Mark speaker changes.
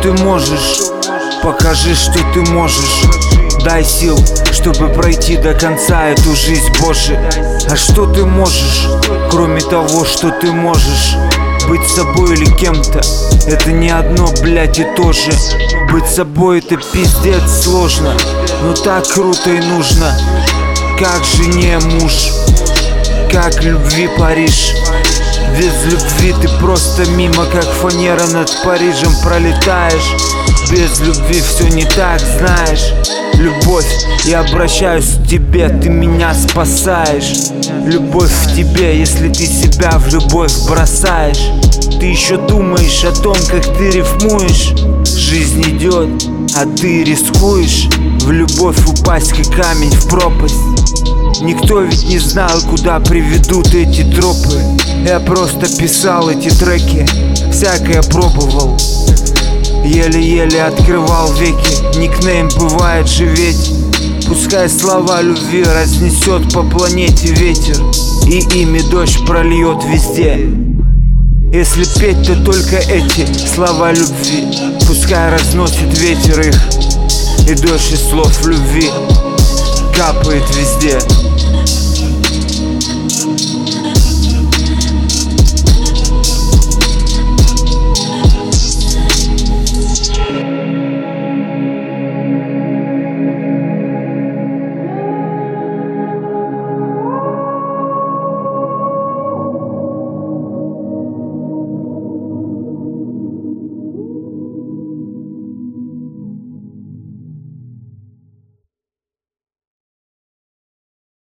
Speaker 1: ты можешь, покажи, что ты можешь. Дай сил, чтобы пройти до конца эту жизнь, Боже. А что ты можешь, кроме того, что ты можешь? Быть собой или кем-то, это не одно, блять, и то же. Быть собой это пиздец сложно, но так круто и нужно. Как жене муж, как любви Париж. Без любви ты просто мимо, как фанера над Парижем пролетаешь. Без любви все не так, знаешь. Любовь, я обращаюсь к тебе, ты меня спасаешь. Любовь в тебе, если ты себя в любовь бросаешь. Ты еще думаешь о том, как ты рифмуешь. Жизнь идет, а ты рискуешь в любовь упасть, как камень в пропасть. Никто ведь не знал, куда приведут эти тропы. Я просто писал эти треки, всякое пробовал. Еле-еле открывал веки, никнейм бывает же ведь. Пускай слова любви разнесет по планете ветер, и ими дождь прольет везде. Если петь, то только эти слова любви. Пускай разносит ветер их, и дождь из слов любви капает везде.